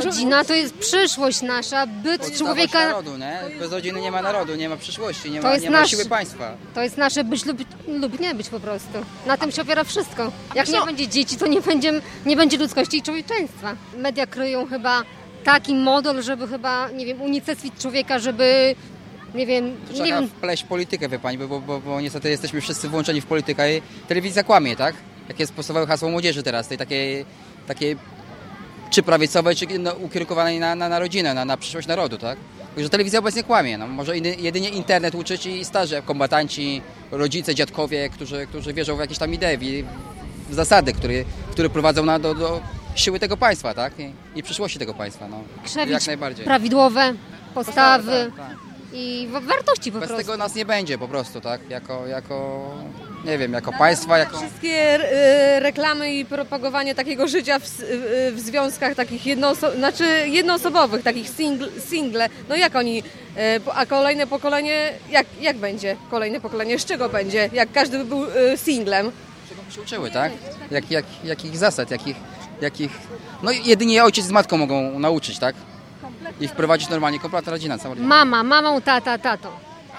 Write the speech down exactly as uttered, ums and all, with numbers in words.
Może... Rodzina to jest przyszłość nasza, byt Podstawa człowieka. narodu, nie? Bez rodziny nie ma narodu, nie ma przyszłości, nie To ma, jest nie ma nasz- siły państwa. To jest nasze być lub, lub nie być po prostu. Na tym się opiera wszystko. Jak co? nie będzie dzieci, to nie będzie, nie będzie ludzkości i człowieczeństwa. Media kryją chyba taki model, żeby chyba, nie wiem, unicestwić człowieka, żeby, nie wiem, To nie trzeba wiem, wpleść w politykę, wie pani, bo, bo, bo niestety jesteśmy wszyscy włączeni w politykę i telewizja kłamie, tak? Jakie jest podstawowe hasło młodzieży teraz, tej takiej, takiej czy prawicowej, czy no, ukierunkowanej na, na, na rodzinę, na, na przyszłość narodu, tak? Także telewizja obecnie kłamie. No, może iny, jedynie internet uczyć i starzy kombatanci, rodzice, dziadkowie, którzy, którzy wierzą w jakieś tam idee, w, w zasady, które, które prowadzą na, do, do siły tego państwa, tak? I, i przyszłości tego państwa, no. krzewić Jak najbardziej. prawidłowe postawy Tak, tak. i wa- wartości po Bez prostu. tego nas nie będzie po prostu, tak? Jako, jako nie wiem, jako państwa, jako... Wszystkie e, reklamy i propagowanie takiego życia w, s- e, w związkach takich jednooso- znaczy jednoosobowych, takich singl, single, no jak oni, e, po- a kolejne pokolenie, jak, jak będzie kolejne pokolenie, z czego będzie, jak każdy by był e, singlem? Czego by się uczyły, tak? Jak, jak, jakich zasad, jakich, jakich... No jedynie ojciec z matką mogą nauczyć, tak? I wprowadzić normalnie kompletna rodzina, cała rodzina. Mama, mamą, tata, tato.